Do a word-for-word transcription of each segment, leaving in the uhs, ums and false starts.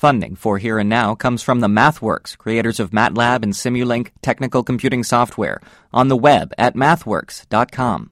Funding for Here and Now comes from the MathWorks, creators of MATLAB and Simulink technical computing software, on the web at mathworks dot com.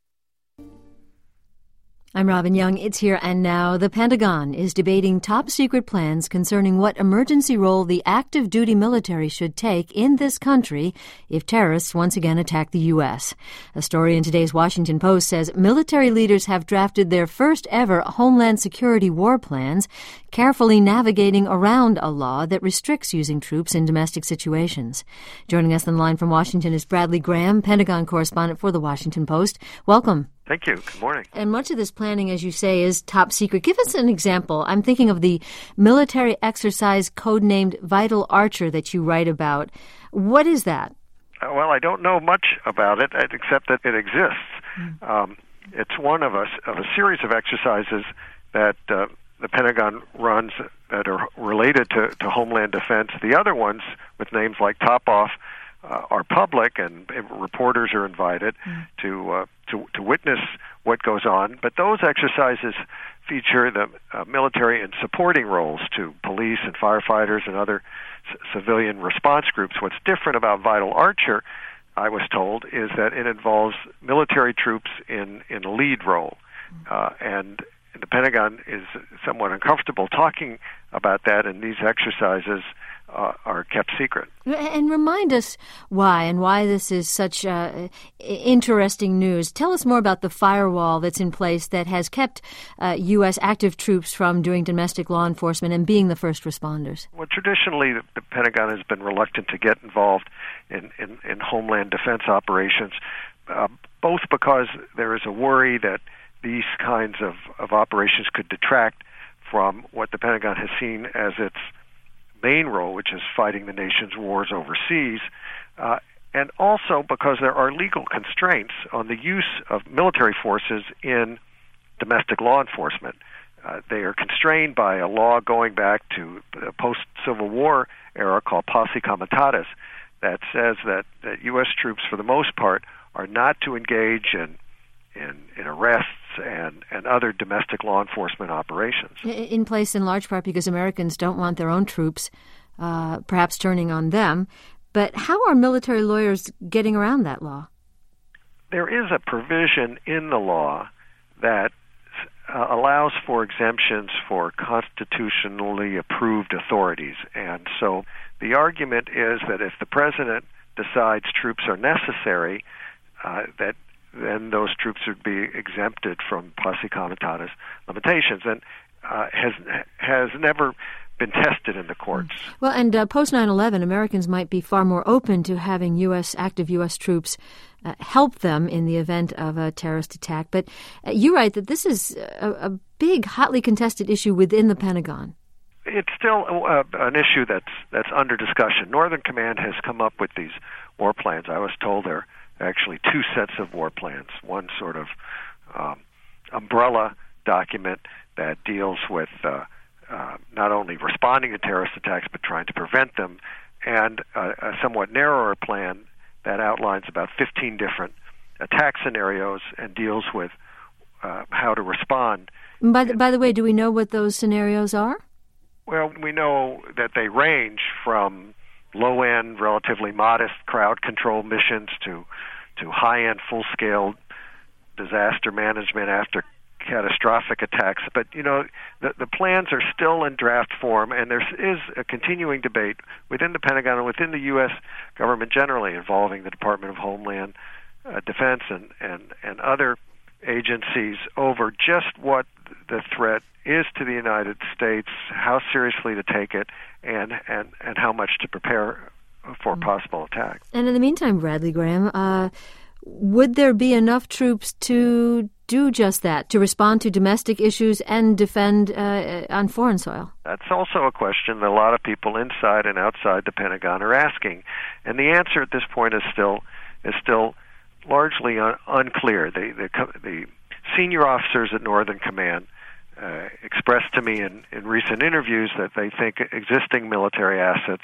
I'm Robin Young. It's Here and Now. The Pentagon is debating top-secret plans concerning what emergency role the active-duty military should take in this country if terrorists once again attack the U S. A story in today's Washington Post says military leaders have drafted their first-ever Homeland Security war plans, carefully navigating around a law that restricts using troops in domestic situations. Joining us on the line from Washington is Bradley Graham, Pentagon correspondent for the Washington Post. Welcome. Thank you. Good morning. And much of this planning, as you say, is top secret. Give us an example. I'm thinking of the military exercise codenamed Vital Archer that you write about. What is that? Uh, well, I don't know much about it, except that it exists. Mm. Um, it's one of a, of a series of exercises that uh, the Pentagon runs that are related to, to Homeland Defense. The other ones, with names like Top Off, Uh, are public, and, and reporters are invited mm. to, uh, to to witness what goes on. But those exercises feature the uh, military in supporting roles to police and firefighters and other c- civilian response groups. What's different about Vital Archer, I was told, is that it involves military troops in, in a lead role. Mm. Uh, and the Pentagon is somewhat uncomfortable talking about that, and these exercises Uh, are kept secret. And remind us why and why this is such uh, interesting news. Tell us more about the firewall that's in place that has kept uh, U S active troops from doing domestic law enforcement and being the first responders. Well, traditionally, the, the Pentagon has been reluctant to get involved in, in, in homeland defense operations, uh, both because there is a worry that these kinds of, of operations could detract from what the Pentagon has seen as its main role, which is fighting the nation's wars overseas, uh, and also because there are legal constraints on the use of military forces in domestic law enforcement. Uh, they are constrained by a law going back to the post-Civil War era called Posse Comitatus that says that, that U S troops, for the most part, are not to engage in in, in arrests and, and other domestic law enforcement operations. In place in large part because Americans don't want their own troops uh, perhaps turning on them. But how are military lawyers getting around that law? There is a provision in the law that uh, allows for exemptions for constitutionally approved authorities. And so the argument is that if the president decides troops are necessary, uh, that then those troops would be exempted from Posse Comitatus limitations, and uh, has has never been tested in the courts. Well, and uh, post nine eleven, Americans might be far more open to having U S active U S troops uh, help them in the event of a terrorist attack. But uh, you write that this is a, a big, hotly contested issue within the Pentagon. It's still uh, an issue that's that's under discussion. Northern Command has come up with these war plans. I was told they're actually two sets of war plans. One sort of um, umbrella document that deals with uh, uh, not only responding to terrorist attacks but trying to prevent them, and uh, a somewhat narrower plan that outlines about fifteen different attack scenarios and deals with uh, how to respond. By the, by the way, do we know what those scenarios are? Well, we know that they range from low-end, relatively modest crowd control missions to to high-end, full-scale disaster management after catastrophic attacks. But, you know, the, the plans are still in draft form, and there is a continuing debate within the Pentagon and within the U S government generally involving the Department of Homeland uh, Defense and, and, and other agencies over just what the threat is to the United States, how seriously to take it, and, and, and how much to prepare for a possible attack. And in the meantime, Bradley Graham, uh, would there be enough troops to do just that, to respond to domestic issues and defend uh, on foreign soil? That's also a question that a lot of people inside and outside the Pentagon are asking. And the answer at this point is still is still largely un- unclear. The, the, the senior officers at Northern Command Uh, expressed to me in, in recent interviews that they think existing military assets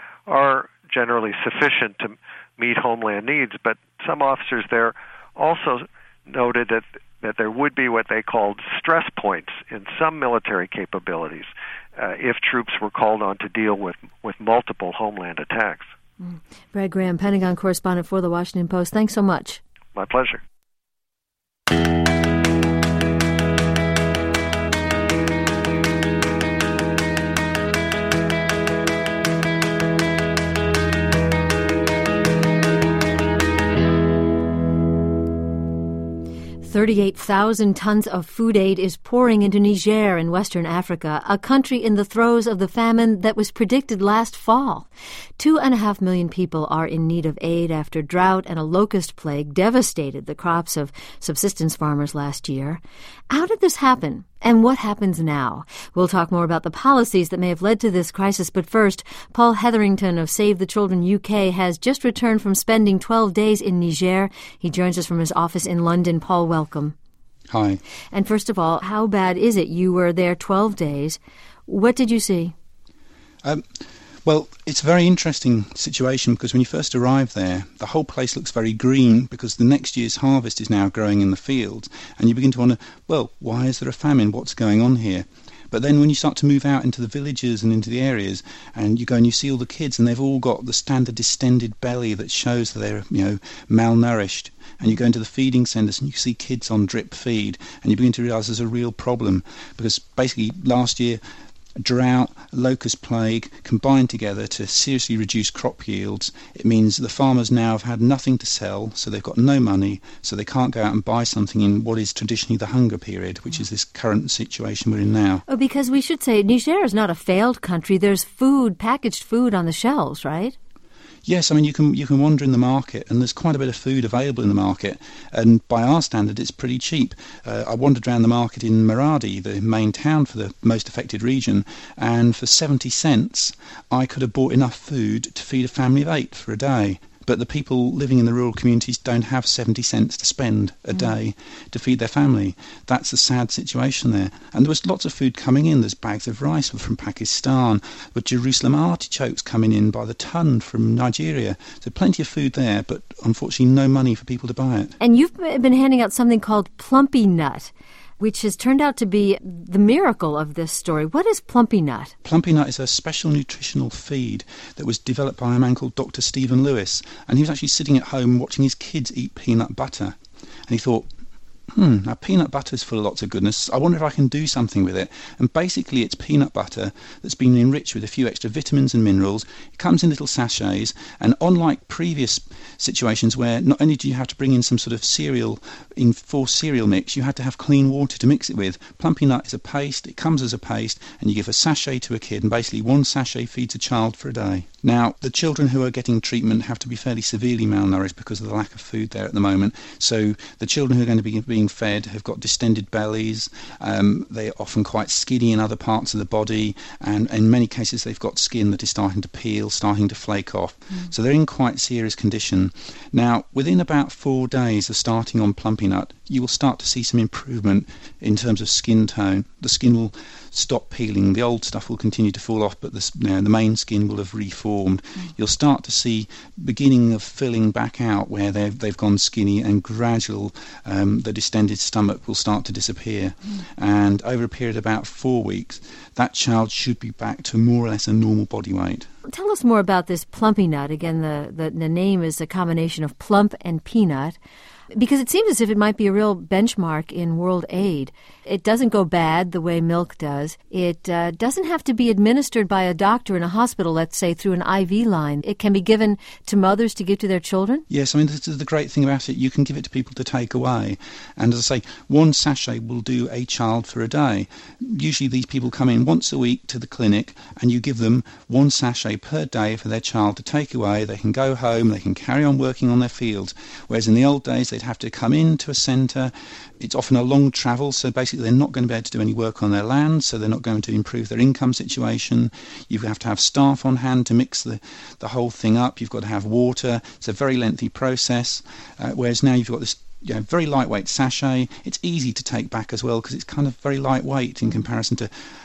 are generally sufficient to meet homeland needs, but some officers there also noted that that there would be what they called stress points in some military capabilities. uh, if troops were called on to deal with, with multiple homeland attacks. Mm. Brad Graham, Pentagon correspondent for The Washington Post. Thanks so much. My pleasure. thirty-eight thousand tons of food aid is pouring into Niger in Western Africa, a country in the throes of the famine that was predicted last fall. Two and a half million people are in need of aid after drought and a locust plague devastated the crops of subsistence farmers last year. How did this happen? And what happens now? We'll talk more about the policies that may have led to this crisis, but first, Paul Hetherington of Save the Children U K has just returned from spending twelve days in Niger. He joins us from his office in London. Paul, welcome. Hi. And first of all, how bad is it? You were there twelve days. What did you see? Um, well, it's a very interesting situation because when you first arrive there, the whole place looks very green because the next year's harvest is now growing in the fields. And you begin to wonder, well, why is there a famine? What's going on here? But then when you start to move out into the villages and into the areas and you go and you see all the kids and they've all got the standard distended belly that shows that they're, you know, malnourished. And you go into the feeding centres and you see kids on drip feed and you begin to realise there's a real problem because basically last year drought, locust plague combined together to seriously reduce crop yields. It means the farmers now have had nothing to sell, so they've got no money, so they can't go out and buy something in what is traditionally the hunger period, which is this current situation we're in now. Oh, because we should say Niger is not a failed country. There's food, packaged food on the shelves, right? Yes, I mean, you can you can wander in the market and there's quite a bit of food available in the market, and by our standard it's pretty cheap. Uh, I wandered around the market in Maradi, the main town for the most affected region, and for seventy cents I could have bought enough food to feed a family of eight for a day. But the people living in the rural communities don't have seventy cents to spend a mm. day to feed their family. That's a sad situation there. And there was lots of food coming in. There's bags of rice from Pakistan, but Jerusalem artichokes coming in by the ton from Nigeria. So plenty of food there, but unfortunately no money for people to buy it. And you've been handing out something called Plumpy Nut, which has turned out to be the miracle of this story. What is Plumpy Nut? Plumpy Nut is a special nutritional feed that was developed by a man called Doctor Stephen Lewis, and he was actually sitting at home watching his kids eat peanut butter, and he thought, Hmm, now peanut butter is full of lots of goodness. I wonder if I can do something with it. And basically it's peanut butter that's been enriched with a few extra vitamins and minerals. It comes in little sachets, and unlike previous situations where not only do you have to bring in some sort of cereal in for cereal mix, you had to have clean water to mix it with. Plumpy Nut is a paste. It comes as a paste, and you give a sachet to a kid, and basically one sachet feeds a child for a day. Now, the children who are getting treatment have to be fairly severely malnourished because of the lack of food there at the moment. So the children who are going to be being fed have got distended bellies. Um, they're often quite skinny in other parts of the body, and in many cases they've got skin that is starting to peel, starting to flake off. Mm. So they're in quite serious condition. Now, within about four days of starting on Plumpy Nut, you will start to see some improvement in terms of skin tone. The skin will stop peeling. The old stuff will continue to fall off, but the, you know, the main skin will have reformed. Mm. You'll start to see beginning of filling back out where they've, they've gone skinny, and gradual um, the distended stomach will start to disappear. Mm. And over a period of about four weeks, that child should be back to more or less a normal body weight. Tell us more about this Plumpy Nut. Again, the, the, the name is a combination of plump and peanut, because it seems as if it might be a real benchmark in world aid. It doesn't go bad the way milk does. It uh, doesn't have to be administered by a doctor in a hospital, let's say, through an I V line. It can be given to mothers to give to their children? Yes, I mean, this is the great thing about it. You can give it to people to take away. And as I say, one sachet will do a child for a day. Usually these people come in once a week to the clinic, and you give them one sachet per day for their child to take away. They can go home, they can carry on working on their fields. Whereas in the old days, they'd have to come into a centre. It's often a long travel, so basically they're not going to be able to do any work on their land, so they're not going to improve their income situation. You have to have staff on hand to mix the, the whole thing up. You've got to have water. It's a very lengthy process, uh, whereas now you've got this you know, very lightweight sachet. It's easy to take back as well because it's kind of very lightweight in comparison to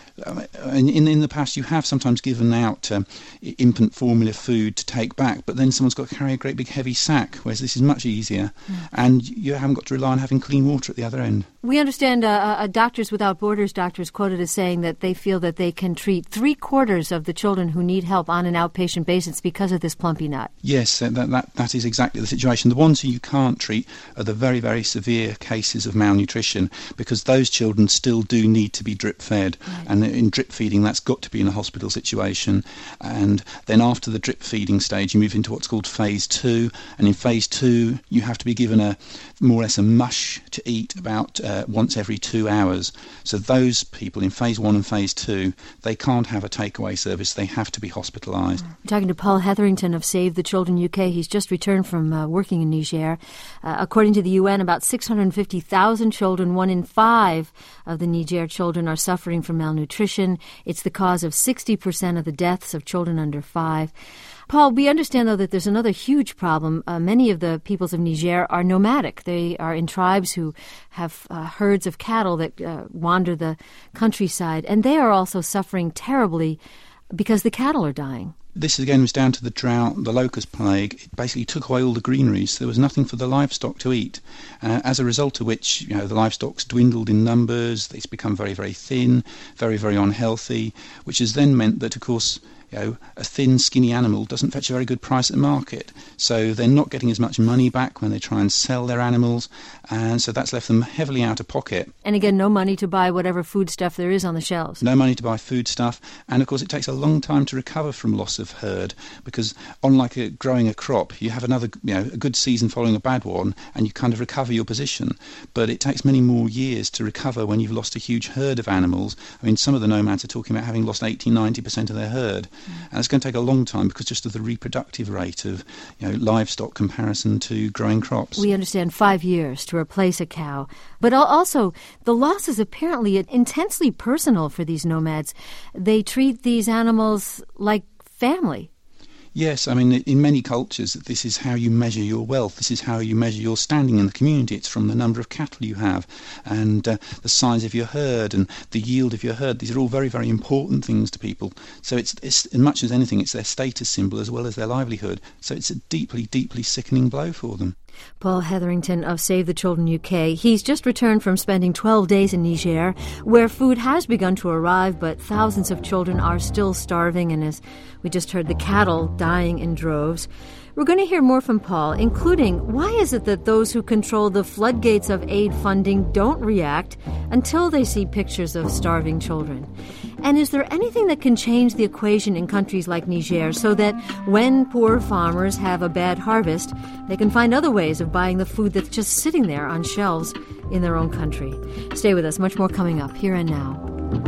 In, in the past, you have sometimes given out um, infant formula food to take back, but then someone's got to carry a great big heavy sack, whereas this is much easier, mm. and you haven't got to rely on having clean water at the other end. We understand uh, uh, Doctors Without Borders doctors quoted as saying that they feel that they can treat three-quarters of the children who need help on an outpatient basis because of this plumpy nut. Yes, that, that, that is exactly the situation. The ones who you can't treat are the very, very severe cases of malnutrition, because those children still do need to be drip-fed, right. and in drip feeding that's got to be in a hospital situation. And then after the drip feeding stage you move into what's called phase two, and in phase two you have to be given a more or less a mush to eat about uh, once every two hours. So those people in phase one and phase two, they can't have a takeaway service, they have to be hospitalised. We're talking to Paul Hetherington of Save the Children U K. He's just returned from uh, working in Niger. Uh, according to the U N, about six hundred fifty thousand children, one in five of the Niger children are suffering from malnutrition. It's the cause of sixty percent of the deaths of children under five. Paul, we understand, though, that there's another huge problem. Uh, many of the peoples of Niger are nomadic. They are in tribes who have uh, herds of cattle that uh, wander the countryside, and they are also suffering terribly because the cattle are dying. This again was down to the drought, the locust plague. It basically took away all the greeneries. There was nothing for the livestock to eat, uh, as a result of which, you know, the livestock's dwindled in numbers. It's become very, very thin, very, very unhealthy, which has then meant that, of course, you know, a thin, skinny animal doesn't fetch a very good price at market. So they're not getting as much money back when they try and sell their animals, and so that's left them heavily out of pocket. And again, no money to buy whatever food stuff there is on the shelves. No money to buy food stuff, and of course it takes a long time to recover from loss of herd, because unlike a, growing a crop, you have another, you know, a good season following a bad one, and you kind of recover your position. But it takes many more years to recover when you've lost a huge herd of animals. I mean, some of the nomads are talking about having lost eighty to ninety percent of their herd. And it's going to take a long time because just of the reproductive rate of, you know, livestock comparison to growing crops. We understand five years to replace a cow. But also, the loss is apparently intensely personal for these nomads. They treat these animals like family. Yes, I mean, in many cultures, this is how you measure your wealth. This is how you measure your standing in the community. It's from the number of cattle you have and uh, the size of your herd and the yield of your herd. These are all very, very important things to people. So it's, it's as much as anything, it's their status symbol as well as their livelihood. So it's a deeply, deeply sickening blow for them. Paul Hetherington of Save the Children U K. He's just returned from spending twelve days in Niger, where food has begun to arrive, but thousands of children are still starving, and as we just heard, the cattle dying in droves. We're going to hear more from Paul, including why is it that those who control the floodgates of aid funding don't react until they see pictures of starving children? And is there anything that can change the equation in countries like Niger so that when poor farmers have a bad harvest, they can find other ways of buying the food that's just sitting there on shelves in their own country? Stay with us. Much more coming up here and now.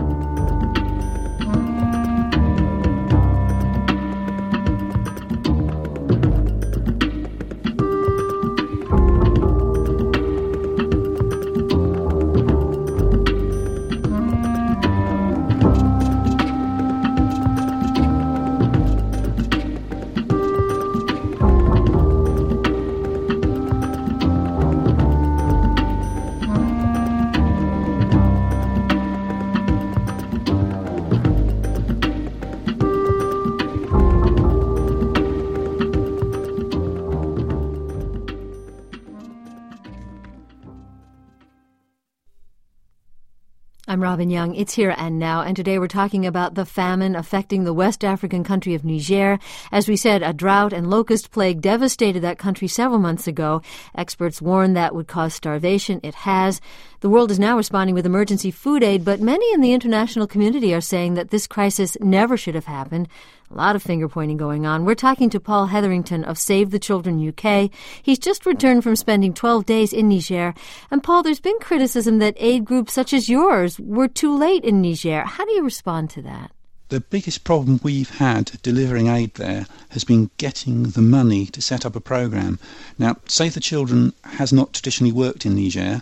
I'm Robin Young. It's Here and Now, and today we're talking about the famine affecting the West African country of Niger. As we said, a drought and locust plague devastated that country several months ago. Experts warned that would cause starvation. It has. The world is now responding with emergency food aid, but many in the international community are saying that this crisis never should have happened. A lot of finger-pointing going on. We're talking to Paul Hetherington of Save the Children U K. He's just returned from spending twelve days in Niger. And Paul, there's been criticism that aid groups such as yours were too late in Niger. How do you respond to that? The biggest problem we've had delivering aid there has been getting the money to set up a programme. Now, Save the Children has not traditionally worked in Niger.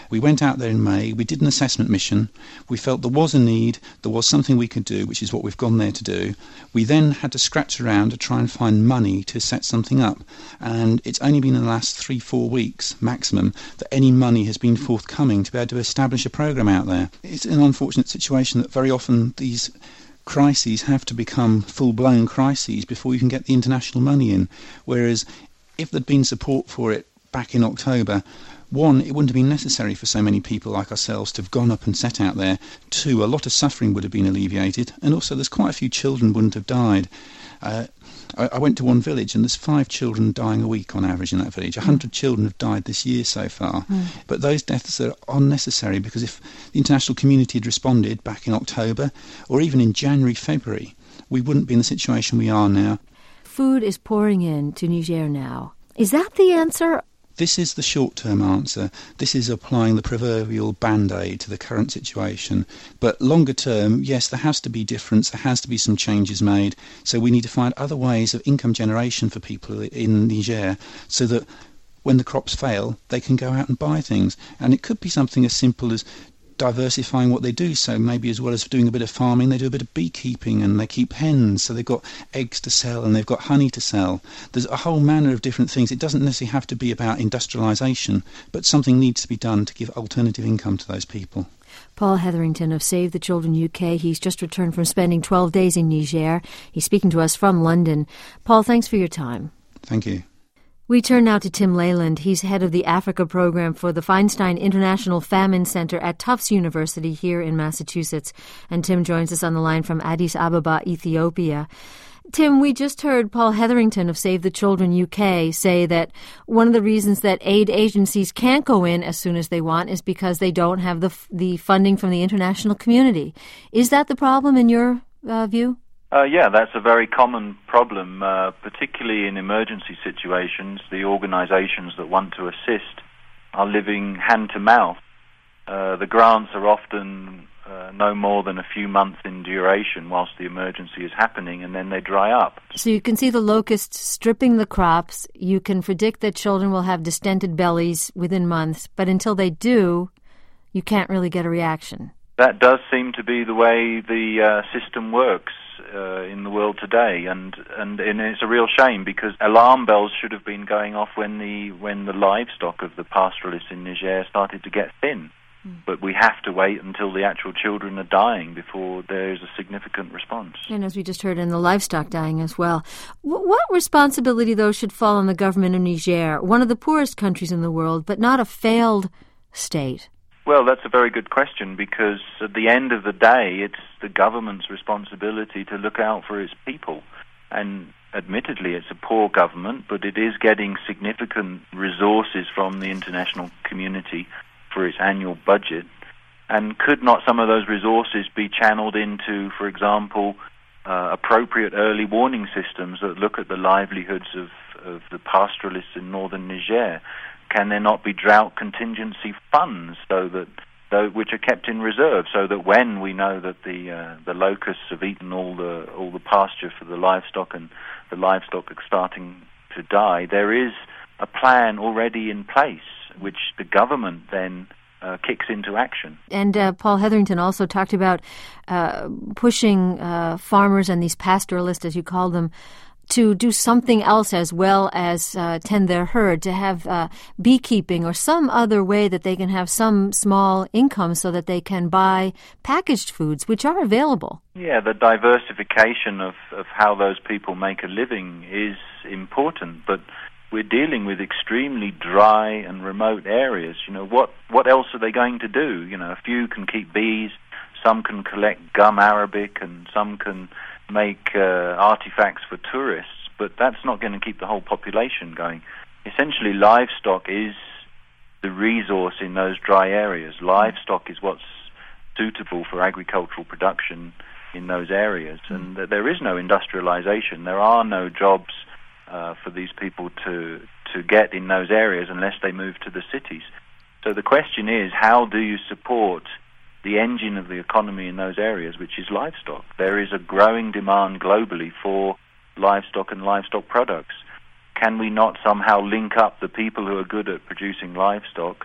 We went out there in May, we did an assessment mission, we felt there was a need, there was something we could do, which is what we've gone there to do. We then had to scratch around to try and find money to set something up, and it's only been in the last three, four weeks maximum that any money has been forthcoming to be able to establish a programme out there. It's an unfortunate situation that very often these crises have to become full-blown crises before you can get the international money in, whereas if there'd been support for it back in October, one, it wouldn't have been necessary for so many people like ourselves to have gone up and set out there. Two, a lot of suffering would have been alleviated, and also there's quite a few children wouldn't have died. Uh, I, I went to one village and there's five children dying a week on average in that village. A hundred children have died this year so far. Mm. But those deaths are unnecessary because if the international community had responded back in October or even in January, February, we wouldn't be in the situation we are now. Food is pouring in to Niger now. Is that the answer? This is the short-term answer. This is applying the proverbial band-aid to the current situation. But longer term, yes, there has to be difference. There has to be some changes made. So we need to find other ways of income generation for people in Niger so that when the crops fail, they can go out and buy things. And it could be something as simple as diversifying what they do, so maybe as well as doing a bit of farming they do a bit of beekeeping and they keep hens, so they've got eggs to sell and they've got honey to sell. There's a whole manner of different things. It doesn't necessarily have to be about industrialisation, but something needs to be done to give alternative income to those people. Paul Hetherington of Save the Children U K. He's just returned from spending twelve days in Niger. He's speaking to us from London. Paul, thanks for your time. Thank you. We turn now to Tim Leyland. He's head of the Africa program for the Feinstein International Famine Center at Tufts University here in Massachusetts. And Tim joins us on the line from Addis Ababa, Ethiopia. Tim, we just heard Paul Hetherington of Save the Children U K say that one of the reasons that aid agencies can't go in as soon as they want is because they don't have the the funding from the international community. Is that the problem in your uh, view? Uh, yeah, that's a very common problem, uh, particularly in emergency situations. The organizations that want to assist are living hand-to-mouth. Uh, the grants are often uh, no more than a few months in duration whilst the emergency is happening, and then they dry up. So you can see the locusts stripping the crops. You can predict that children will have distended bellies within months, but until they do, you can't really get a reaction. That does seem to be the way the uh, system works uh, in the world today, and, and and it's a real shame because alarm bells should have been going off when the when the livestock of the pastoralists in Niger started to get thin. Mm. But we have to wait until the actual children are dying before there is a significant response. And as we just heard, in the livestock dying as well. W- what responsibility, though, should fall on the government of Niger, one of the poorest countries in the world, but not a failed state? Well, that's a very good question because at the end of the day, it's the government's responsibility to look out for its people. And admittedly, it's a poor government, but it is getting significant resources from the international community for its annual budget. And could not some of those resources be channeled into, for example, uh, appropriate early warning systems that look at the livelihoods of, of the pastoralists in northern Niger? Can there not be drought contingency funds so that, though, which are kept in reserve, so that when we know that the uh, the locusts have eaten all the all the pasture for the livestock and the livestock are starting to die, there is a plan already in place which the government then uh, kicks into action. And uh, Paul Hetherington also talked about uh, pushing uh, farmers and these pastoralists, as you call them, to do something else as well as uh, tend their herd, to have uh, beekeeping or some other way that they can have some small income so that they can buy packaged foods, which are available. Yeah, the diversification of, of how those people make a living is important, but we're dealing with extremely dry and remote areas. You know, what, what else are they going to do? You know, a few can keep bees, some can collect gum arabic, and some can make uh, artifacts for tourists, but that's not going to keep the whole population going. Essentially, livestock is the resource in those dry areas. Livestock is what's suitable for agricultural production in those areas, and th- there is no industrialization. There are no jobs uh, for these people to to get in those areas unless they move to the cities. So the question is, how do you support the engine of the economy in those areas, which is livestock? There is a growing demand globally for livestock and livestock products. Can we not somehow link up the people who are good at producing livestock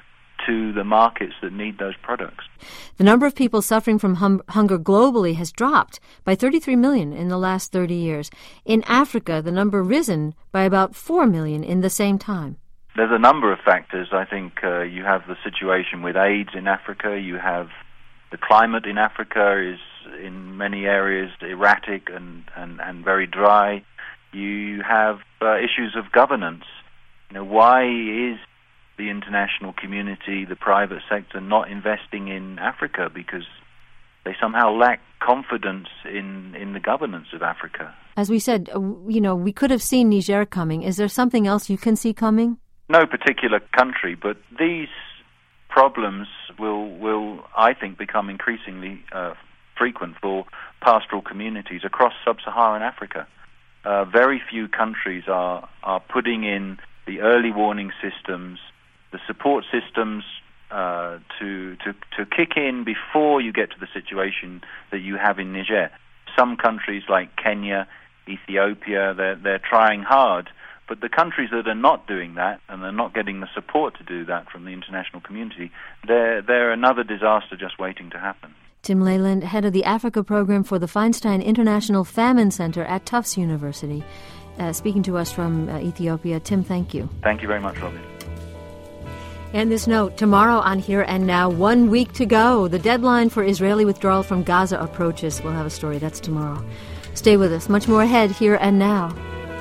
to the markets that need those products. The number of people suffering from hum- hunger globally has dropped by thirty-three million in the last thirty years. In Africa, the number risen by about four million in the same time. There's a number of factors. I think uh, you have the situation with AIDS in Africa. You have the climate in Africa is in many areas erratic and, and, and very dry. You have uh, issues of governance. You know, why is the international community, the private sector, not investing in Africa? Because they somehow lack confidence in, in the governance of Africa. As we said, you know, we could have seen Niger coming. Is there something else you can see coming? No particular country, but these problems will, will I think, become increasingly uh, frequent for pastoral communities across sub-Saharan Africa. Uh, very few countries are, are putting in the early warning systems, the support systems uh, to, to, to kick in before you get to the situation that you have in Niger. Some countries like Kenya, Ethiopia, they're, they're trying hard. But the countries that are not doing that, and they're not getting the support to do that from the international community, they're, they're another disaster just waiting to happen. Tim Leyland, head of the Africa program for the Feinstein International Famine Center at Tufts University, uh, speaking to us from uh, Ethiopia. Tim, thank you. Thank you very much, Robin. And this note, tomorrow on Here and Now, one week to go. The deadline for Israeli withdrawal from Gaza approaches. We'll have a story. That's tomorrow. Stay with us. Much more ahead, Here and Now.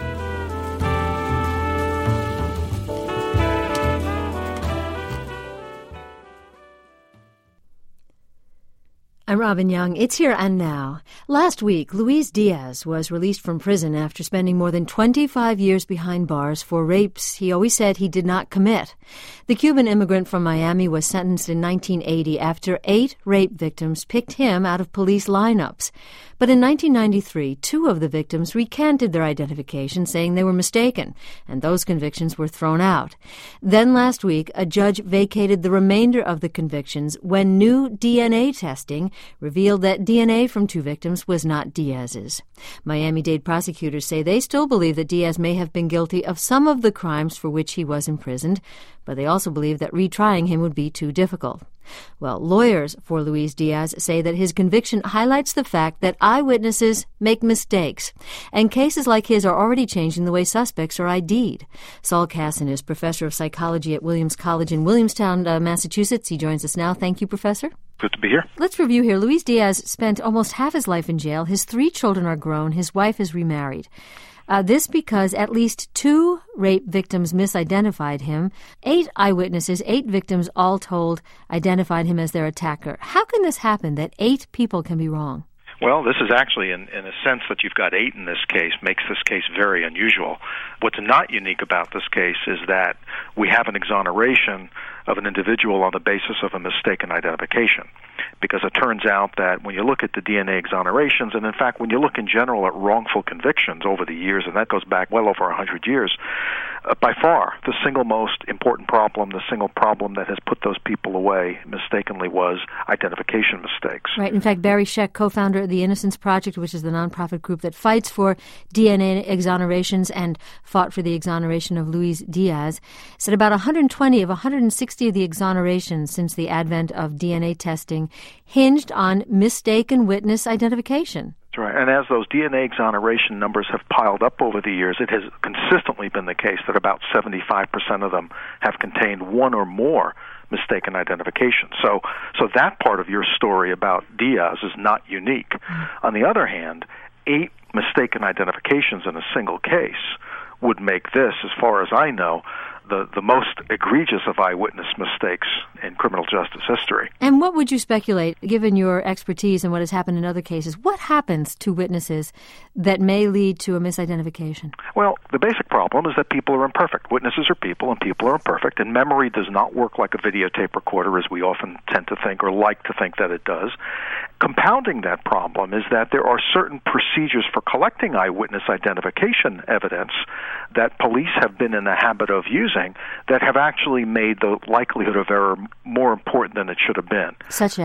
I'm Robin Young. It's Here and Now. Last week, Luis Diaz was released from prison after spending more than twenty-five years behind bars for rapes he always said he did not commit. The Cuban immigrant from Miami was sentenced in nineteen eighty after eight rape victims picked him out of police lineups. But in nineteen ninety-three, two of the victims recanted their identification, saying they were mistaken, and those convictions were thrown out. Then last week, a judge vacated the remainder of the convictions when new D N A testing revealed that D N A from two victims was not Diaz's. Miami-Dade prosecutors say they still believe that Diaz may have been guilty of some of the crimes for which he was imprisoned, but they also believe that retrying him would be too difficult. Well, lawyers for Luis Diaz say that his conviction highlights the fact that eyewitnesses make mistakes, and cases like his are already changing the way suspects are I D'd. Saul Kassan is professor of psychology at Williams College in Williamstown, uh, Massachusetts. He joins us now. Thank you, Professor. Good to be here. Let's review here. Luis Diaz spent almost half his life in jail. His three children are grown. His wife is remarried. Uh, this because at least two rape victims misidentified him. Eight eyewitnesses, eight victims all told, identified him as their attacker. How can this happen, that eight people can be wrong? Well, this is actually, in, in a sense that you've got eight in this case, makes this case very unusual. What's not unique about this case is that we have an exoneration of an individual on the basis of a mistaken identification. Because it turns out that when you look at the D N A exonerations, and in fact when you look in general at wrongful convictions over the years, and that goes back well over one hundred years, uh, by far the single most important problem, the single problem that has put those people away mistakenly was identification mistakes. Right. In fact, Barry Scheck, co-founder of the Innocence Project, which is the nonprofit group that fights for D N A exonerations and fought for the exoneration of Luis Diaz, said about one hundred twenty of one hundred sixty of the exonerations since the advent of D N A testing hinged on mistaken witness identification. That's right. And as those D N A exoneration numbers have piled up over the years, it has consistently been the case that about seventy-five percent of them have contained one or more mistaken identification. So so that part of your story about Diaz is not unique. Mm-hmm. On the other hand, eight mistaken identifications in a single case would make this, as far as I know, the, the most egregious of eyewitness mistakes in criminal justice history. And what would you speculate, given your expertise and what has happened in other cases, what happens to witnesses that may lead to a misidentification? Well, the basic problem is that people are imperfect. Witnesses are people, and people are imperfect, and memory does not work like a videotape recorder, as we often tend to think or like to think that it does. Compounding that problem is that there are certain procedures for collecting eyewitness identification evidence that police have been in the habit of using that have actually made the likelihood of error more important than it should have been. Such as?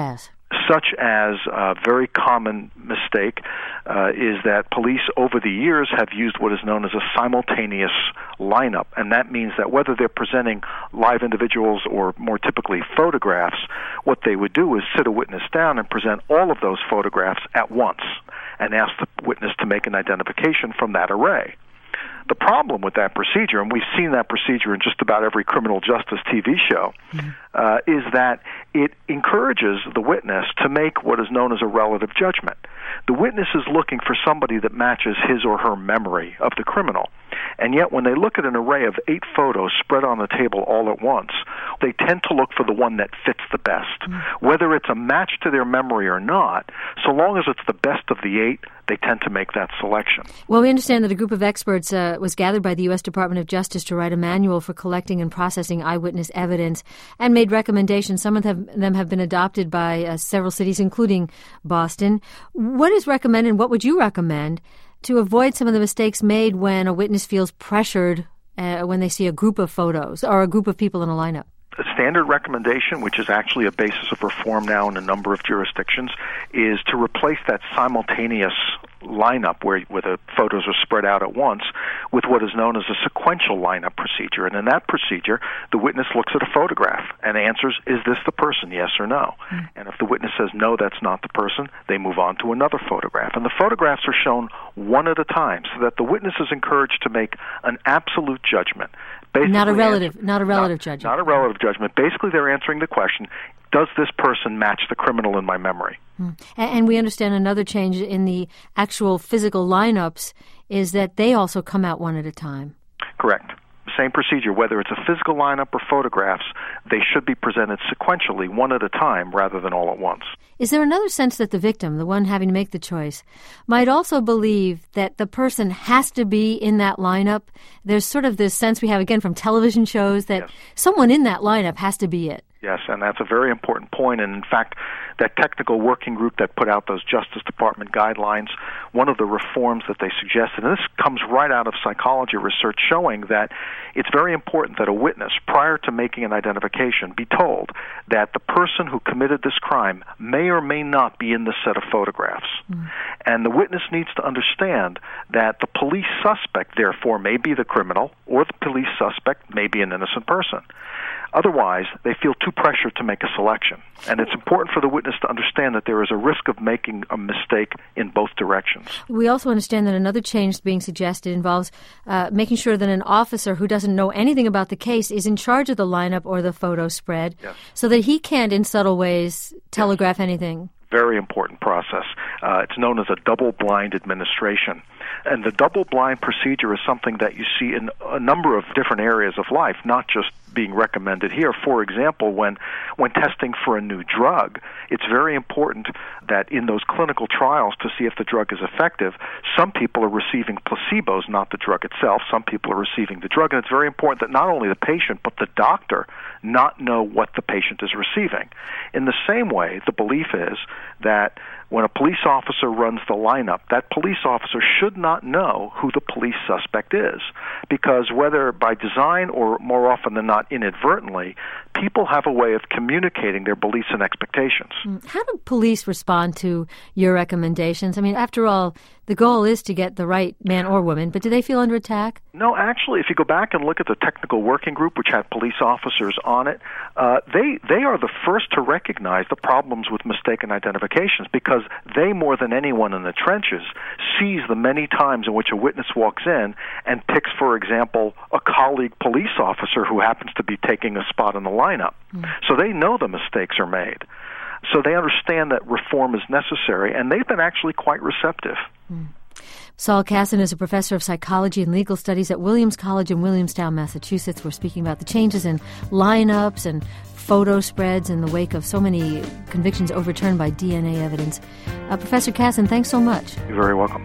such as a very common mistake uh, is that police over the years have used what is known as a simultaneous lineup, and that means that whether they're presenting live individuals or more typically photographs, what they would do is sit a witness down and present all of those photographs at once and ask the witness to make an identification from that array. The problem with that procedure, and we've seen that procedure in just about every criminal justice T V show, mm-hmm. uh, is that it encourages the witness to make what is known as a relative judgment. The witness is looking for somebody that matches his or her memory of the criminal. And yet when they look at an array of eight photos spread on the table all at once, they tend to look for the one that fits the best. Mm-hmm. Whether it's a match to their memory or not, so long as it's the best of the eight, they tend to make that selection. Well, we understand that a group of experts uh, was gathered by the U S Department of Justice to write a manual for collecting and processing eyewitness evidence and made recommendations. Some of them have been adopted by uh, several cities, including Boston. What is recommended, and what would you recommend to avoid some of the mistakes made when a witness feels pressured uh, when they see a group of photos or a group of people in a lineup? A standard recommendation, which is actually a basis of reform now in a number of jurisdictions, is to replace that simultaneous lineup where, where the photos are spread out at once with what is known as a sequential lineup procedure. And in that procedure, the witness looks at a photograph and answers, is this the person, yes or no? Mm. And if the witness says, no, that's not the person, they move on to another photograph. And the photographs are shown one at a time so that the witness is encouraged to make an absolute judgment. Basically not a relative, answer, not a relative not, judgment. Not a relative judgment. Basically, they're answering the question, does this person match the criminal in my memory? Hmm. And, and we understand another change in the actual physical lineups is that they also come out one at a time. Correct. Same procedure, whether it's a physical lineup or photographs, they should be presented sequentially, one at a time, rather than all at once. Is there another sense that the victim, the one having to make the choice, might also believe that the person has to be in that lineup? There's sort of this sense we have, again, from television shows that yes. someone in that lineup has to be it. Yes, and that's a very important point. And in fact, that technical working group that put out those Justice Department guidelines, one of the reforms that they suggested, and this comes right out of psychology research showing that it's very important that a witness, prior to making an identification, be told that the person who committed this crime may or may not be in this set of photographs. Mm. And the witness needs to understand that the police suspect, therefore, may be the criminal, or the police suspect may be an innocent person. Otherwise, they feel too pressured to make a selection. And it's important for the witness to understand that there is a risk of making a mistake in both directions. We also understand that another change being suggested involves uh, making sure that an officer who doesn't know anything about the case is in charge of the lineup or the photo spread, yes. so that he can't, in subtle ways, telegraph yes. anything. Very important process. Uh, it's known as a double-blind administration. And the double-blind procedure is something that you see in a number of different areas of life, not just being recommended here. For example, when when testing for a new drug, it's very important that in those clinical trials to see if the drug is effective, some people are receiving placebos, not the drug itself. Some people are receiving the drug, and it's very important that not only the patient, but the doctor not know what the patient is receiving. In the same way, the belief is that when a police officer runs the lineup, that police officer should not know who the police suspect is, because whether by design or more often than not inadvertently, people have a way of communicating their beliefs and expectations. How do police respond to your recommendations? I mean, after all, the goal is to get the right man or woman, but do they feel under attack? No, actually, if you go back and look at the technical working group, which had police officers on it, uh, they they are the first to recognize the problems with mistaken identifications, because they, more than anyone in the trenches, sees the many times in which a witness walks in and picks, for example, a colleague police officer who happens to be taking a spot in the lineup. Mm. So they know the mistakes are made. So they understand that reform is necessary, and they've been actually quite receptive. Mm. Saul Kassin is a professor of psychology and legal studies at Williams College in Williamstown, Massachusetts. We're speaking about the changes in lineups and photo spreads in the wake of so many convictions overturned by D N A evidence. Uh, Professor Kassin, thanks so much. You're very welcome.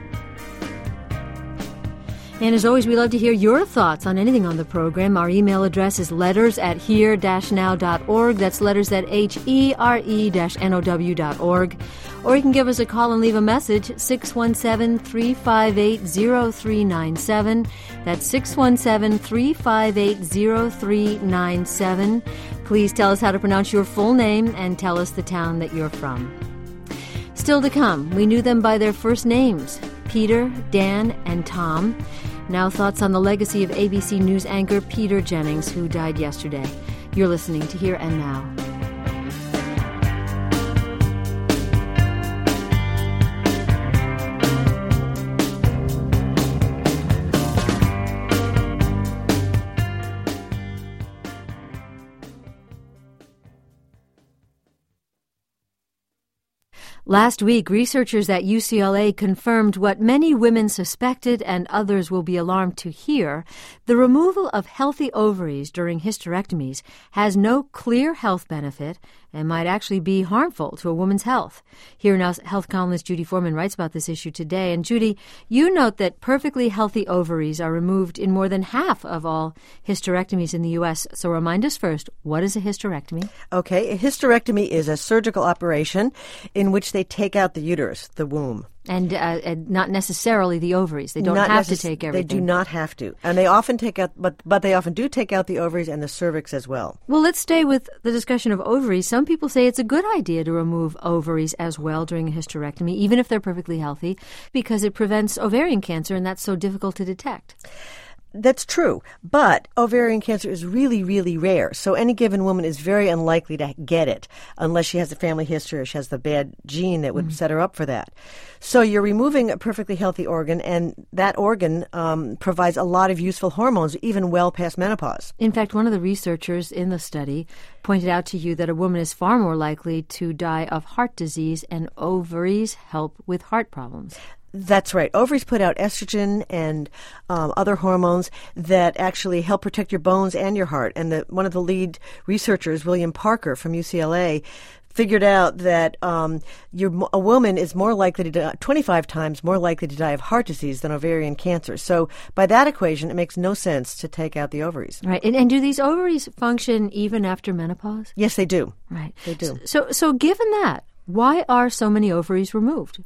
And as always, we love to hear your thoughts on anything on the program. Our email address is letters at here dash now dot org. That's letters at H E R E dash N O W dot org. Or you can give us a call and leave a message, six one seven, three five eight, zero three nine seven. That's six one seven, three five eight, zero three nine seven. Please tell us how to pronounce your full name and tell us the town that you're from. Still to come, we knew them by their first names, Peter, Dan, and Tom. Now thoughts on the legacy of A B C News anchor Peter Jennings, who died yesterday. You're listening to Here and Now. Last week, researchers at U C L A confirmed what many women suspected and others will be alarmed to hear. The removal of healthy ovaries during hysterectomies has no clear health benefit and might actually be harmful to a woman's health. Here Now health columnist Judy Foreman writes about this issue today. And Judy, you note that perfectly healthy ovaries are removed in more than half of all hysterectomies in the U S. So remind us first, what is a hysterectomy? Okay, a hysterectomy is a surgical operation in which they take out the uterus, the womb. And, uh, and not necessarily the ovaries. They don't not have necess- to take everything. They do not have to. And they often take out, but, but they often do take out the ovaries and the cervix as well. Well, let's stay with the discussion of ovaries. Some people say it's a good idea to remove ovaries as well during a hysterectomy, even if they're perfectly healthy, because it prevents ovarian cancer, and that's so difficult to detect. That's true, but ovarian cancer is really, really rare. So any given woman is very unlikely to get it unless she has a family history or she has the bad gene that would mm-hmm. set her up for that. So you're removing a perfectly healthy organ, and that organ um, provides a lot of useful hormones, even well past menopause. In fact, one of the researchers in the study pointed out to you that a woman is far more likely to die of heart disease, and ovaries help with heart problems. That's right. Ovaries put out estrogen and um, other hormones that actually help protect your bones and your heart. And the, one of the lead researchers, William Parker from U C L A, figured out that um, your, a woman is more likely to die, twenty-five times more likely to die of heart disease than ovarian cancer. So by that equation, it makes no sense to take out the ovaries. Right. And, and do these ovaries function even after menopause? Yes, they do. Right. They do. So, so given that, why are so many ovaries removed?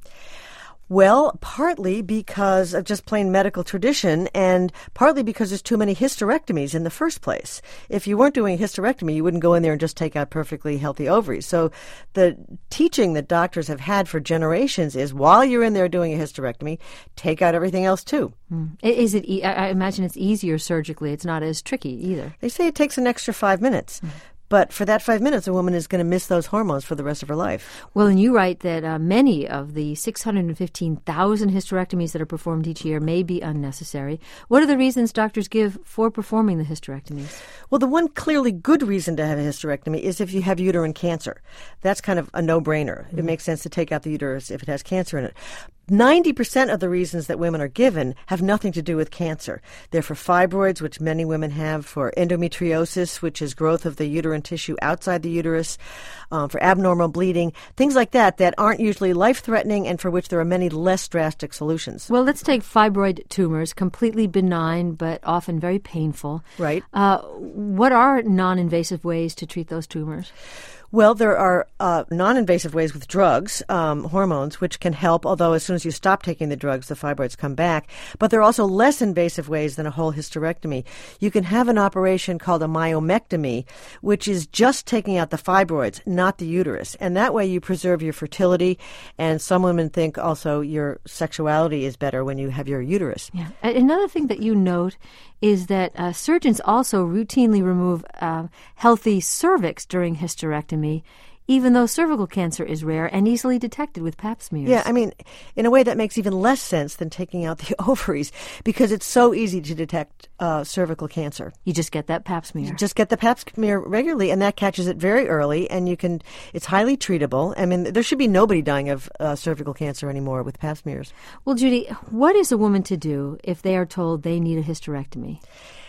Well, partly because of just plain medical tradition, and partly because there's too many hysterectomies in the first place. If you weren't doing a hysterectomy, you wouldn't go in there and just take out perfectly healthy ovaries. So the teaching that doctors have had for generations is while you're in there doing a hysterectomy, take out everything else too. Mm. Is it? E- I imagine it's easier surgically. It's not as tricky either. They say it takes an extra five minutes. Mm. But for that five minutes, a woman is going to miss those hormones for the rest of her life. Well, and you write that uh, many of the six hundred fifteen thousand hysterectomies that are performed each year may be unnecessary. What are the reasons doctors give for performing the hysterectomies? Well, the one clearly good reason to have a hysterectomy is if you have uterine cancer. That's kind of a no-brainer. Mm-hmm. It makes sense to take out the uterus if it has cancer in it. ninety percent of the reasons that women are given have nothing to do with cancer. They're for fibroids, which many women have, for endometriosis, which is growth of the uterine tissue outside the uterus, um, for abnormal bleeding, things like that that aren't usually life-threatening and for which there are many less drastic solutions. Well, let's take fibroid tumors, completely benign but often very painful. Right. Uh, what are non-invasive ways to treat those tumors? Well, there are uh, non-invasive ways with drugs, um, hormones, which can help, although as soon as you stop taking the drugs, the fibroids come back. But there are also less invasive ways than a whole hysterectomy. You can have an operation called a myomectomy, which is just taking out the fibroids, not the uterus. And that way you preserve your fertility, and some women think also your sexuality is better when you have your uterus. Yeah. Another thing that you note is that uh, surgeons also routinely remove uh, healthy cervix during hysterectomy, even though cervical cancer is rare and easily detected with pap smears. Yeah, I mean, in a way that makes even less sense than taking out the ovaries, because it's so easy to detect uh, cervical cancer. You just get that pap smear. You just get the pap smear regularly, and that catches it very early, and you can. It's highly treatable. I mean, there should be nobody dying of uh, cervical cancer anymore with pap smears. Well, Judy, what is a woman to do if they are told they need a hysterectomy?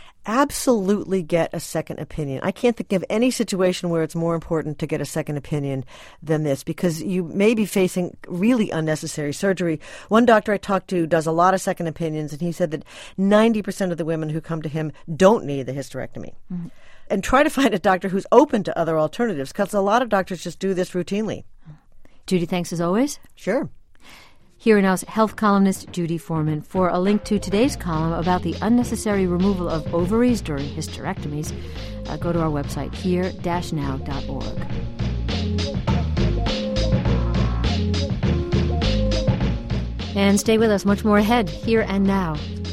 Absolutely get a second opinion. I can't think of any situation where it's more important to get a second opinion than this, because you may be facing really unnecessary surgery. One doctor I talked to does a lot of second opinions, and he said that ninety percent of the women who come to him don't need the hysterectomy. Mm-hmm. And try to find a doctor who's open to other alternatives, because a lot of doctors just do this routinely. Judy, thanks as always. Sure. Here now's health columnist Judy Foreman. For a link to today's column about the unnecessary removal of ovaries during hysterectomies, uh, go to our website, here dash now dot org. And stay with us, much more ahead, Here and Now.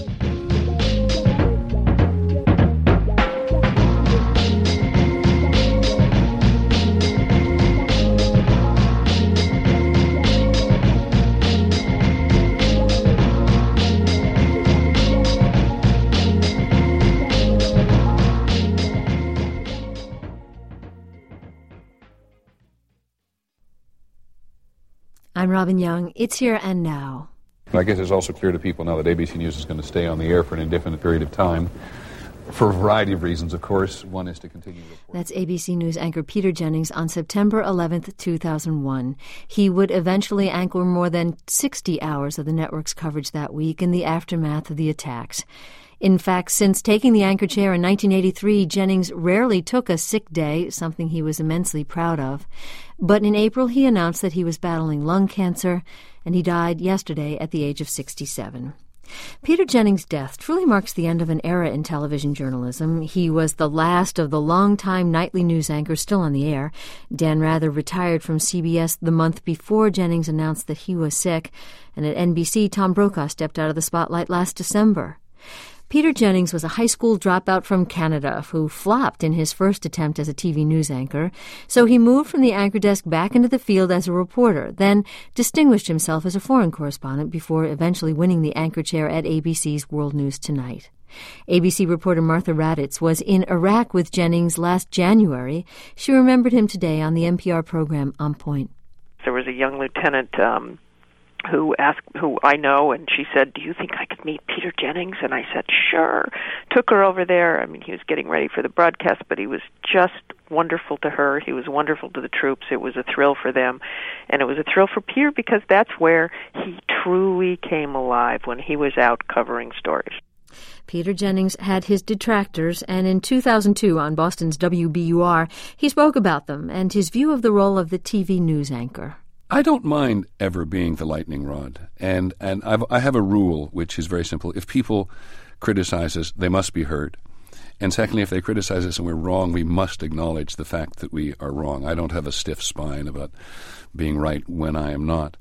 I'm Robin Young. It's Here and Now. I guess it's also clear to people now that A B C News is going to stay on the air for an indefinite period of time. For a variety of reasons, of course. One is to continue reporting. That's A B C News anchor Peter Jennings on September eleventh, two thousand one. He would eventually anchor more than sixty hours of the network's coverage that week in the aftermath of the attacks. In fact, since taking the anchor chair in nineteen eighty-three, Jennings rarely took a sick day, something he was immensely proud of. But in April, he announced that he was battling lung cancer, and he died yesterday at the age of sixty-seven. Peter Jennings' death truly marks the end of an era in television journalism. He was the last of the longtime nightly news anchors still on the air. Dan Rather retired from C B S the month before Jennings announced that he was sick, and at N B C, Tom Brokaw stepped out of the spotlight last December. Peter Jennings was a high school dropout from Canada who flopped in his first attempt as a T V news anchor, so he moved from the anchor desk back into the field as a reporter, then distinguished himself as a foreign correspondent before eventually winning the anchor chair at A B C's World News Tonight. A B C reporter Martha Raddatz was in Iraq with Jennings last January. She remembered him today on the N P R program On Point. There was a young lieutenant um who asked, who I know, and she said, "Do you think I could meet Peter Jennings?" And I said, "Sure." Took her over there. I mean, he was getting ready for the broadcast, but he was just wonderful to her. He was wonderful to the troops. It was a thrill for them, and it was a thrill for Peter because that's where he truly came alive, when he was out covering stories. Peter Jennings had his detractors, and in two thousand two on Boston's W B U R, he spoke about them and his view of the role of the T V news anchor. I don't mind ever being the lightning rod, and and I've, I have a rule which is very simple. If people criticize us, they must be heard. And secondly, if they criticize us and we're wrong, we must acknowledge the fact that we are wrong. I don't have a stiff spine about being right when I am not.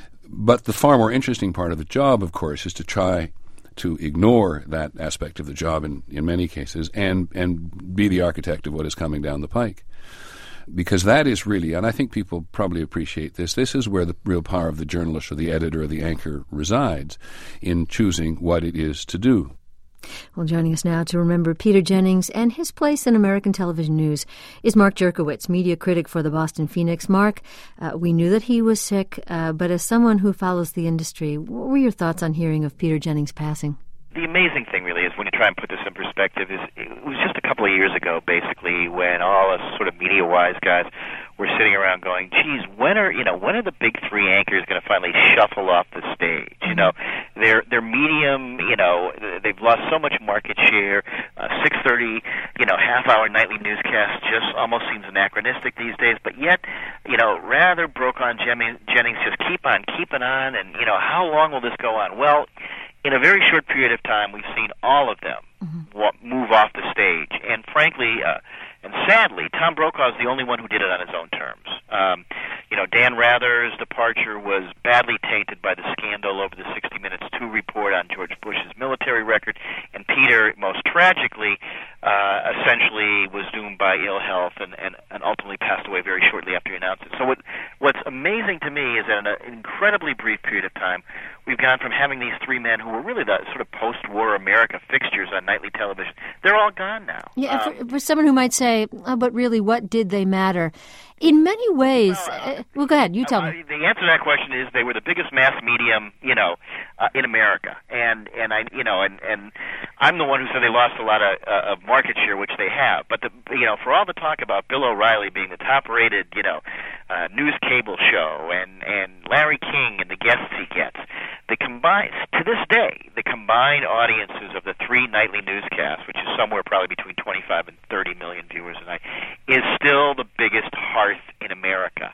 But the far more interesting part of the job, of course, is to try to ignore that aspect of the job in, in many cases and, and be the architect of what is coming down the pike. Because that is really, and I think people probably appreciate this, this is where the real power of the journalist or the editor or the anchor resides, in choosing what it is to do. Well, joining us now to remember Peter Jennings and his place in American television news is Mark Jerkowitz, media critic for the Boston Phoenix. Mark, uh, we knew that he was sick, uh, but as someone who follows the industry, what were your thoughts on hearing of Peter Jennings' passing? The amazing thing really is, when you try and put this in perspective, is it was just a couple of years ago, basically, when all us sort of media-wise guys were sitting around going, geez, when are, you know, when are the big three anchors going to finally shuffle off the stage? You know, they're, they're medium, you know, they've lost so much market share. Uh, six thirty, you know, half-hour nightly newscast just almost seems anachronistic these days, but yet, you know, Rather, Brokaw, and Jennings just keep on keeping on, and, you know, how long will this go on? Well, in a very short period of time, we've seen all of them mm-hmm. move off the stage. And frankly, uh, and sadly, Tom Brokaw is the only one who did it on his own terms. Um, you know, Dan Rather's departure was badly tainted by the scandal over the sixty minutes two report on George Bush's military record. And Peter, most tragically, uh, essentially was doomed by ill health and, and, and ultimately passed away very shortly after he announced it. So what, what's amazing to me is that in an incredibly brief period of time, we've gone from having these three men who were really the sort of post-war America fixtures on nightly television. They're all gone now. Yeah, um, for, for someone who might say, oh, but really, what did they matter? In many ways, well, uh, uh, well go ahead, you tell uh, me. The answer to that question is they were the biggest mass medium, you know, uh, in America. And, and I, you know, and, and I'm the one who said they lost a lot of, uh, of market share, which they have. But, the, you know, for all the talk about Bill O'Reilly being the top-rated, you know, uh, news cable show and, and Larry King and the guests he gets, the combined, to this day, the combined audiences of the three nightly newscasts, which is somewhere probably between twenty-five and thirty million viewers a night, is still the biggest hearth in America. Uh,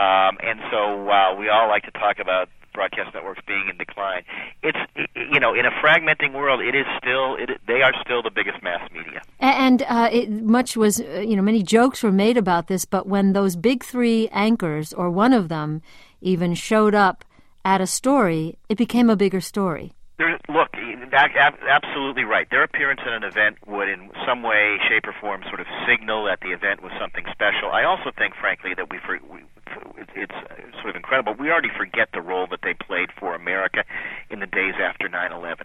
Um, and so while we all like to talk about broadcast networks being in decline, it's, you know, in a fragmenting world, it is still, it, they are still the biggest mass media. And uh, it, much was, uh, you know, many jokes were made about this, but when those big three anchors, or one of them, even showed up at a story, it became a bigger story. There, look, that, absolutely right. Their appearance at an event would in some way, shape, or form sort of signal that the event was something special. I also think, frankly, that we, for, we it's sort of incredible. We already forget the role that they played for America in the days after nine eleven,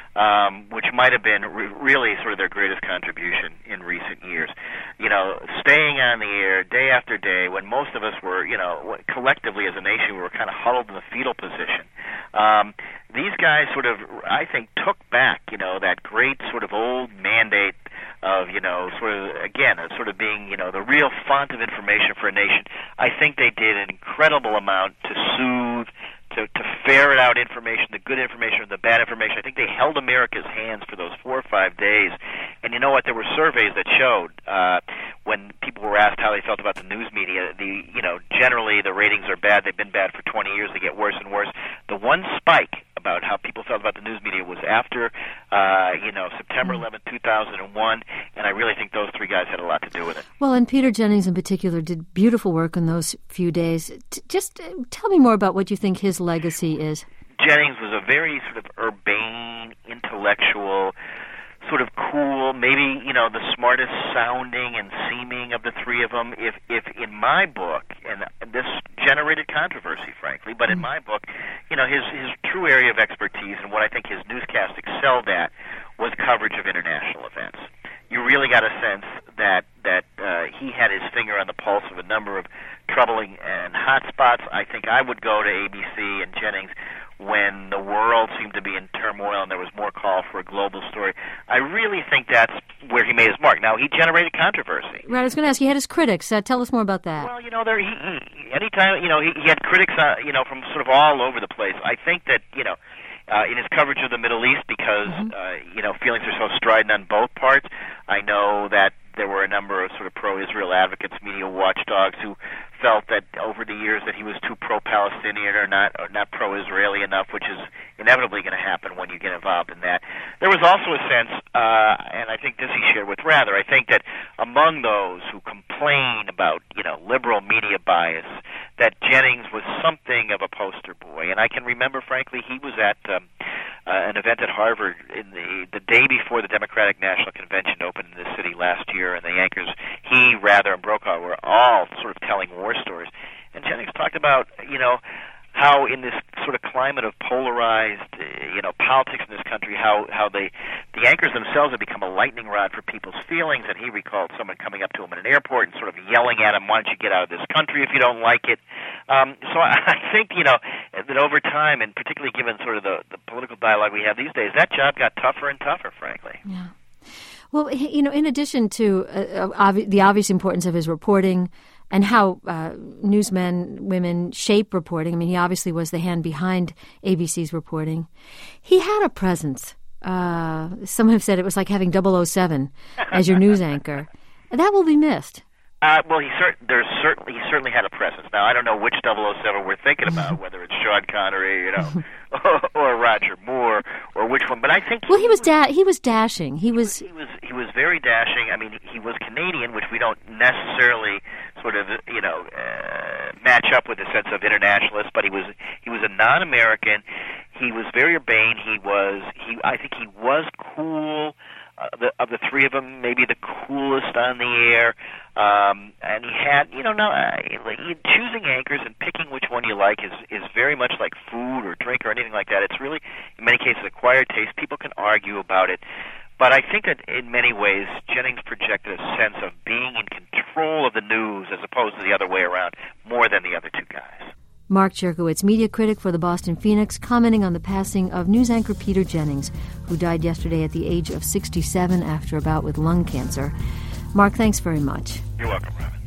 um, which might have been re- really sort of their greatest contribution in recent years. You know, staying on the air day after day when most of us were, you know, collectively as a nation, we were kind of huddled in the fetal position. Um, these guys sort of, I think, took back, you know, that great sort of old mandate of, you know, sort of, again, sort of being, you know, the real font of information for a nation. I think they did an incredible amount to soothe, to, to ferret out information, the good information or the bad information. I think they held America's hands for those four or five days. And you know what? There were surveys that showed uh, when people were asked how they felt about the news media, the, you know, generally the ratings are bad. They've been bad for twenty years. They get worse and worse. The one spike about how people felt about the news media was after, uh, you know, September eleventh, two thousand one, and I really think those three guys had a lot to do with it. Well, and Peter Jennings in particular did beautiful work in those few days. T- just uh, tell me more about what you think his legacy is. Jennings was a very sort of urbane, intellectual, sort of cool, maybe, you know, the smartest sounding and seeming of the three of them. If, if in my book, and this generated controversy, frankly, but in my book, you know, his, his true area of expertise and what I think his newscast excelled at was coverage of international events. You really got a sense that that uh, he had his finger on the pulse of a number of troubling and hot spots. I think I would go to A B C and Jennings when the world seemed to be in turmoil and there was more call for a global story. I really think that's where he made his mark. Now, he generated controversy. Right, I was going to ask, he had his critics. Uh, tell us more about that. Well, you know, there he, he anytime, you know, he, he had critics, uh, you know, from sort of all over the place. I think that, you know, Uh, in his coverage of the Middle East, because, mm-hmm. uh, you know, feelings are so strident on both parts. I know that there were a number of sort of pro-Israel advocates, media watchdogs, who felt that over the years that he was too pro-Palestinian or not or not pro-Israeli enough, which is inevitably going to happen when you get involved in that. There was also a sense, uh, and I think this he shared with Rather, I think that among those who complain about, you know, liberal media bias, that Jennings was something of a poster boy. And I can remember, frankly, he was at um, uh, an event at Harvard in the the day before the Democratic National Convention opened in the city last year, and the anchors, he, Rather, and Brokaw were all sort of telling war stories. And Jennings talked about, you know, how in this sort of climate of polarized, uh, you know, politics in this country, how how they, the anchors themselves have become a lightning rod for people's feelings. And he recalled someone coming up to him in an airport and sort of yelling at him, "Why don't you get out of this country if you don't like it?" Um, so I, I think, you know, that over time, and particularly given sort of the, the political dialogue we have these days, that job got tougher and tougher, frankly. Yeah. Well, you know, in addition to uh, obvi- the obvious importance of his reporting and how uh, newsmen, women shape reporting, I mean, he obviously was the hand behind A B C's reporting. He had a presence. Uh, some have said it was like having double oh seven as your news anchor. That will be missed. Uh, well, he cert- there's certainly he certainly had a presence. Now, I don't know which double oh seven we're thinking about, whether it's Sean Connery, you know, or, or Roger Moore, or which one. But I think well, he, he was da- he was dashing. He, he was, was he was he was very dashing. I mean, he was Canadian, which we don't necessarily sort of you know uh, match up with the sense of internationalist. But he was he was a non-American. He was very urbane. He was he. I think he was cool. Uh, the, of the three of them, maybe the coolest on the air, um, and he had, you know, no, uh, choosing anchors and picking which one you like is is very much like food or drink or anything like that. It's really, in many cases, acquired taste. People can argue about it, but I think that in many ways, Jennings projected a sense of being in control of the news as opposed to the other way around, more than the other two guys. Mark Jerkowitz, media critic for the Boston Phoenix, commenting on the passing of news anchor Peter Jennings, who died yesterday at the age of sixty-seven after a bout with lung cancer. Mark, thanks very much. You're welcome, Robin.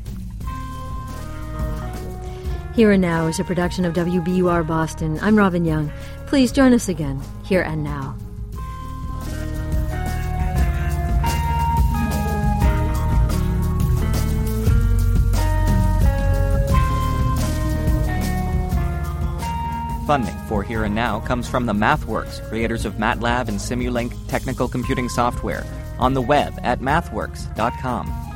Here and Now is a production of W B U R Boston. I'm Robin Young. Please join us again, Here and Now. Funding for Here and Now comes from the MathWorks, creators of MATLAB and Simulink technical computing software, on the web at mathworks dot com.